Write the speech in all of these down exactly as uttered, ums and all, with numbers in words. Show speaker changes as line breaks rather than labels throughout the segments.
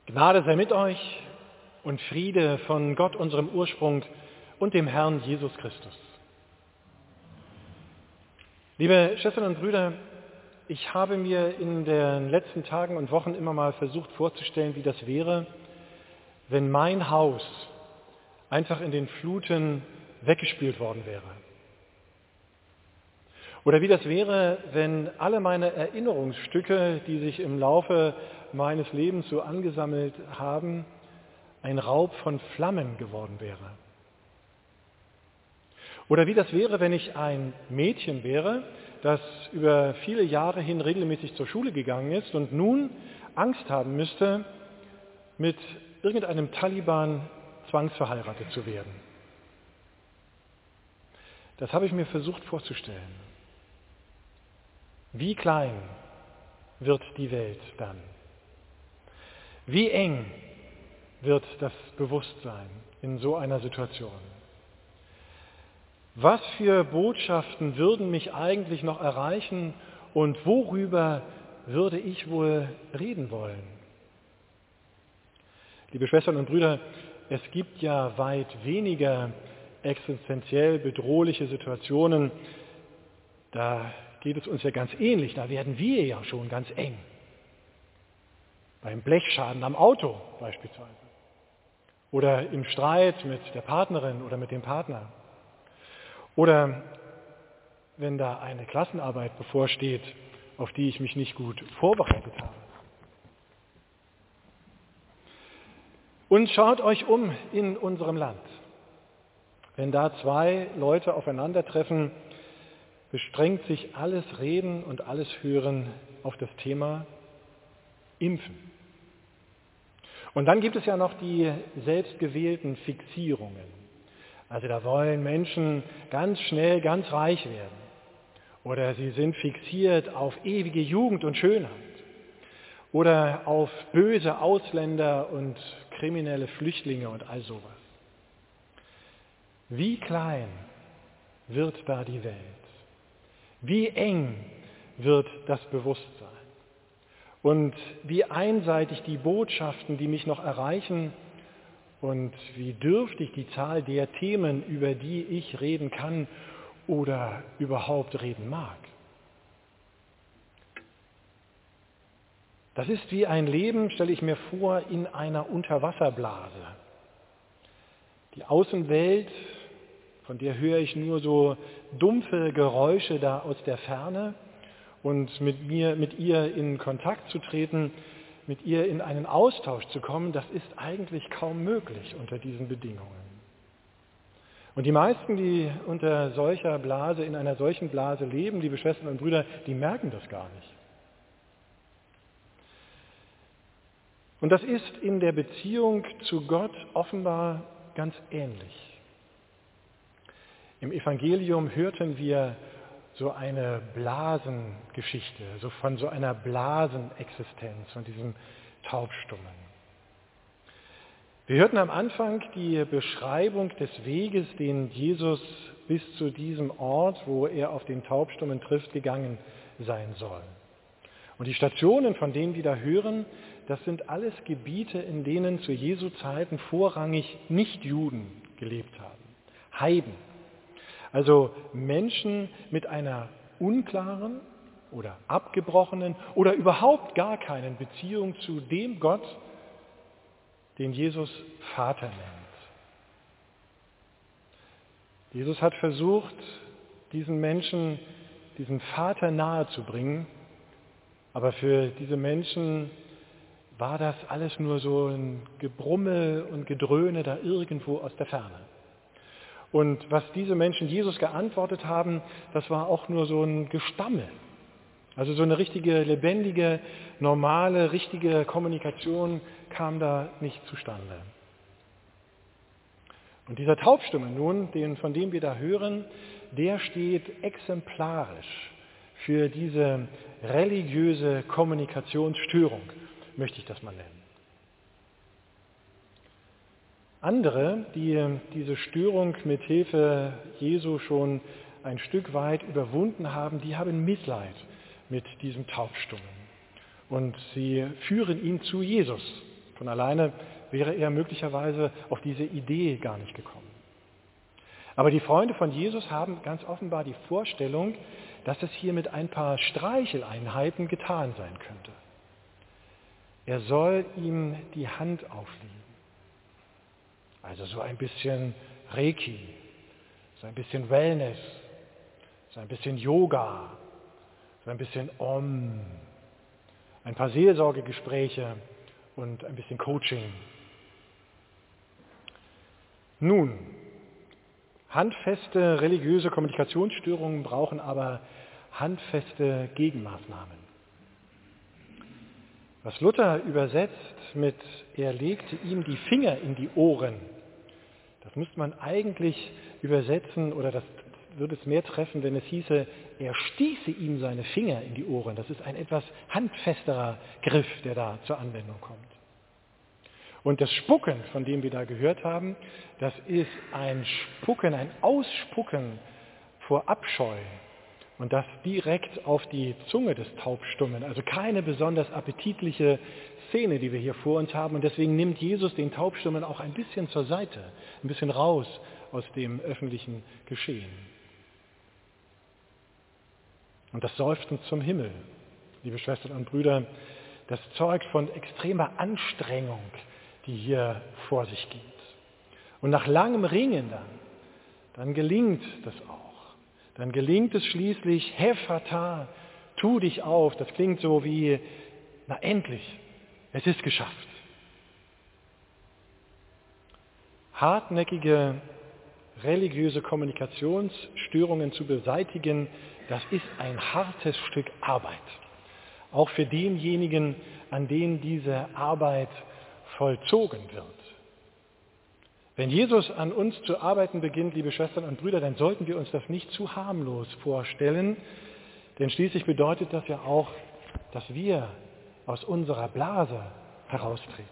Gnade sei mit euch und Friede von Gott, unserem Ursprung, und dem Herrn Jesus Christus. Liebe Schwestern und Brüder, ich habe mir in den letzten Tagen und Wochen immer mal versucht vorzustellen, wie das wäre, wenn mein Haus einfach in den Fluten weggespült worden wäre. Oder wie das wäre, wenn alle meine Erinnerungsstücke, die sich im Laufe meines Lebens so angesammelt haben, ein Raub von Flammen geworden wäre. Oder wie das wäre, wenn ich ein Mädchen wäre, das über viele Jahre hin regelmäßig zur Schule gegangen ist und nun Angst haben müsste, mit irgendeinem Taliban zwangsverheiratet zu werden. Das habe ich mir versucht vorzustellen. Wie klein wird die Welt dann? Wie eng wird das Bewusstsein in so einer Situation? Was für Botschaften würden mich eigentlich noch erreichen und worüber würde ich wohl reden wollen? Liebe Schwestern und Brüder, es gibt ja weit weniger existenziell bedrohliche Situationen. Da geht es uns ja ganz ähnlich, da werden wir ja schon ganz eng. Beim Blechschaden am Auto beispielsweise. Oder im Streit mit der Partnerin oder mit dem Partner. Oder wenn da eine Klassenarbeit bevorsteht, auf die ich mich nicht gut vorbereitet habe. Und schaut euch um in unserem Land. Wenn da zwei Leute aufeinandertreffen, beschränkt sich alles Reden und alles Hören auf das Thema Impfen. Und dann gibt es ja noch die selbstgewählten Fixierungen. Also da wollen Menschen ganz schnell ganz reich werden. Oder sie sind fixiert auf ewige Jugend und Schönheit. Oder auf böse Ausländer und kriminelle Flüchtlinge und all sowas. Wie klein wird da die Welt? Wie eng wird das Bewusstsein? Und wie einseitig die Botschaften, die mich noch erreichen, und wie dürftig die Zahl der Themen, über die ich reden kann oder überhaupt reden mag. Das ist wie ein Leben, stelle ich mir vor, in einer Unterwasserblase. Die Außenwelt, von der höre ich nur so dumpfe Geräusche da aus der Ferne, und mit mir, mit ihr in Kontakt zu treten, mit ihr in einen Austausch zu kommen, das ist eigentlich kaum möglich unter diesen Bedingungen. Und die meisten, die unter solcher Blase, in einer solchen Blase leben, liebe Schwestern und Brüder, die merken das gar nicht. Und das ist in der Beziehung zu Gott offenbar ganz ähnlich. Im Evangelium hörten wir so eine Blasengeschichte, so von so einer Blasenexistenz, von diesem Taubstummen. Wir hörten am Anfang die Beschreibung des Weges, den Jesus bis zu diesem Ort, wo er auf den Taubstummen trifft, gegangen sein soll. Und die Stationen, von denen wir da hören, das sind alles Gebiete, in denen zu Jesu Zeiten vorrangig Nichtjuden gelebt haben, Heiden. Also Menschen mit einer unklaren oder abgebrochenen oder überhaupt gar keinen Beziehung zu dem Gott, den Jesus Vater nennt. Jesus hat versucht, diesen Menschen diesen Vater nahezubringen, aber für diese Menschen war das alles nur so ein Gebrummel und Gedröhne da irgendwo aus der Ferne. Und was diese Menschen Jesus geantwortet haben, das war auch nur so ein Gestammel. Also so eine richtige, lebendige, normale, richtige Kommunikation kam da nicht zustande. Und dieser Taubstumme nun, den, von dem wir da hören, der steht exemplarisch für diese religiöse Kommunikationsstörung, möchte ich das mal nennen. Andere, die diese Störung mit Hilfe Jesu schon ein Stück weit überwunden haben, die haben Mitleid mit diesem Taubstummen. Und sie führen ihn zu Jesus. Von alleine wäre er möglicherweise auf diese Idee gar nicht gekommen. Aber die Freunde von Jesus haben ganz offenbar die Vorstellung, dass es hier mit ein paar Streicheleinheiten getan sein könnte. Er soll ihm die Hand auflegen. Also so ein bisschen Reiki, so ein bisschen Wellness, so ein bisschen Yoga, so ein bisschen Om, ein paar Seelsorgegespräche und ein bisschen Coaching. Nun, handfeste religiöse Kommunikationsstörungen brauchen aber handfeste Gegenmaßnahmen. Was Luther übersetzt mit er legte ihm die Finger in die Ohren, das müsste man eigentlich übersetzen, oder das würde es mehr treffen, wenn es hieße, er stieße ihm seine Finger in die Ohren. Das ist ein etwas handfesterer Griff, der da zur Anwendung kommt. Und das Spucken, von dem wir da gehört haben, das ist ein Spucken, ein Ausspucken vor Abscheu. Und das direkt auf die Zunge des Taubstummen. Also keine besonders appetitliche Szene, die wir hier vor uns haben. Und deswegen nimmt Jesus den Taubstummen auch ein bisschen zur Seite, ein bisschen raus aus dem öffentlichen Geschehen. Und das Seufzen zum Himmel, liebe Schwestern und Brüder, das zeugt von extremer Anstrengung, die hier vor sich geht. Und nach langem Ringen dann, dann gelingt das auch. Dann gelingt es schließlich, Hephata, tu dich auf. Das klingt so wie, na endlich, es ist geschafft. Hartnäckige religiöse Kommunikationsstörungen zu beseitigen, das ist ein hartes Stück Arbeit. Auch für denjenigen, an denen diese Arbeit vollzogen wird. Wenn Jesus an uns zu arbeiten beginnt, liebe Schwestern und Brüder, dann sollten wir uns das nicht zu harmlos vorstellen, denn schließlich bedeutet das ja auch, dass wir aus unserer Blase heraustreten.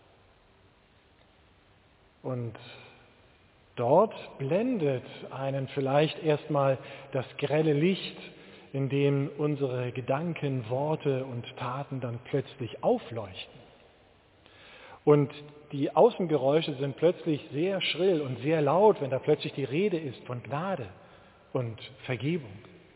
Und dort blendet einen vielleicht erstmal das grelle Licht, in dem unsere Gedanken, Worte und Taten dann plötzlich aufleuchten. Und die Außengeräusche sind plötzlich sehr schrill und sehr laut, wenn da plötzlich die Rede ist von Gnade und Vergebung.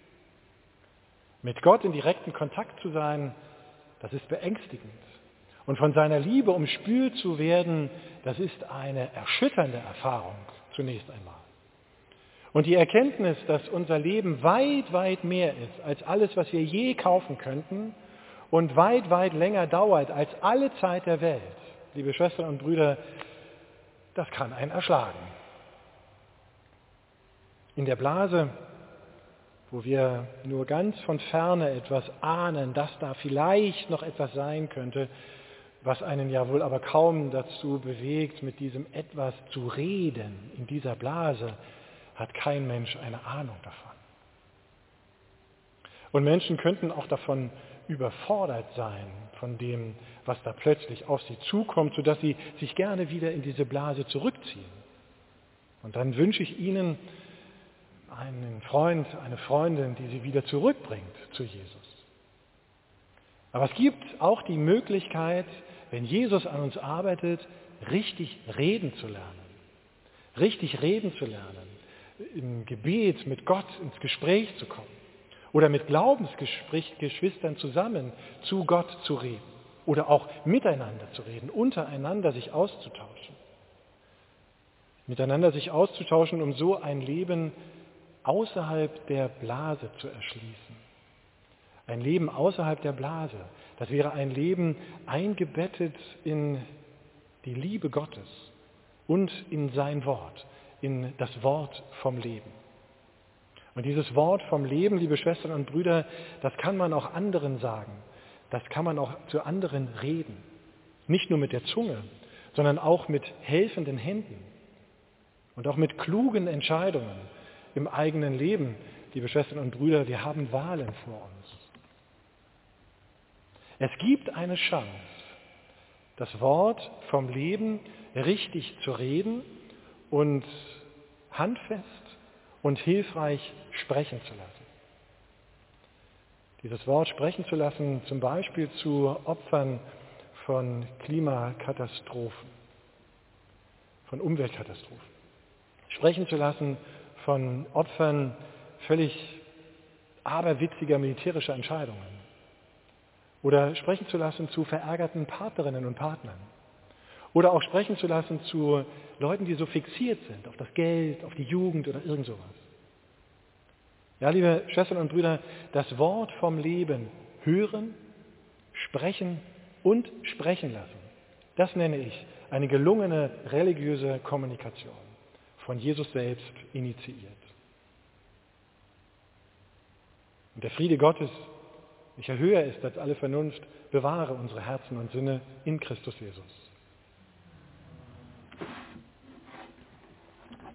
Mit Gott in direkten Kontakt zu sein, das ist beängstigend. Und von seiner Liebe umspült zu werden, das ist eine erschütternde Erfahrung zunächst einmal. Und die Erkenntnis, dass unser Leben weit, weit mehr ist als alles, was wir je kaufen könnten und weit, weit länger dauert als alle Zeit der Welt, liebe Schwestern und Brüder, das kann einen erschlagen. In der Blase, wo wir nur ganz von ferne etwas ahnen, dass da vielleicht noch etwas sein könnte, was einen ja wohl aber kaum dazu bewegt, mit diesem etwas zu reden, in dieser Blase, hat kein Mensch eine Ahnung davon. Und Menschen könnten auch davon überfordert sein, von dem, was da plötzlich auf sie zukommt, sodass sie sich gerne wieder in diese Blase zurückziehen. Und dann wünsche ich Ihnen einen Freund, eine Freundin, die sie wieder zurückbringt zu Jesus. Aber es gibt auch die Möglichkeit, wenn Jesus an uns arbeitet, richtig reden zu lernen. Richtig reden zu lernen. Im Gebet mit Gott ins Gespräch zu kommen. Oder mit Glaubensgeschwistern zusammen zu Gott zu reden. Oder auch miteinander zu reden, untereinander sich auszutauschen. Miteinander sich auszutauschen, um so ein Leben außerhalb der Blase zu erschließen. Ein Leben außerhalb der Blase. Das wäre ein Leben eingebettet in die Liebe Gottes und in sein Wort, in das Wort vom Leben. Und dieses Wort vom Leben, liebe Schwestern und Brüder, das kann man auch anderen sagen. Das kann man auch zu anderen reden. Nicht nur mit der Zunge, sondern auch mit helfenden Händen und auch mit klugen Entscheidungen im eigenen Leben. Liebe Schwestern und Brüder, wir haben Wahlen vor uns. Es gibt eine Chance, das Wort vom Leben richtig zu reden und handfest und hilfreich sprechen zu lassen. Dieses Wort sprechen zu lassen, zum Beispiel zu Opfern von Klimakatastrophen, von Umweltkatastrophen. Sprechen zu lassen von Opfern völlig aberwitziger militärischer Entscheidungen. Oder sprechen zu lassen zu verärgerten Partnerinnen und Partnern. Oder auch sprechen zu lassen zu Leuten, die so fixiert sind auf das Geld, auf die Jugend oder irgend sowas. Ja, liebe Schwestern und Brüder, das Wort vom Leben hören, sprechen und sprechen lassen, das nenne ich eine gelungene religiöse Kommunikation, von Jesus selbst initiiert. Und der Friede Gottes, welcher höher ist als alle Vernunft, bewahre unsere Herzen und Sinne in Christus Jesus.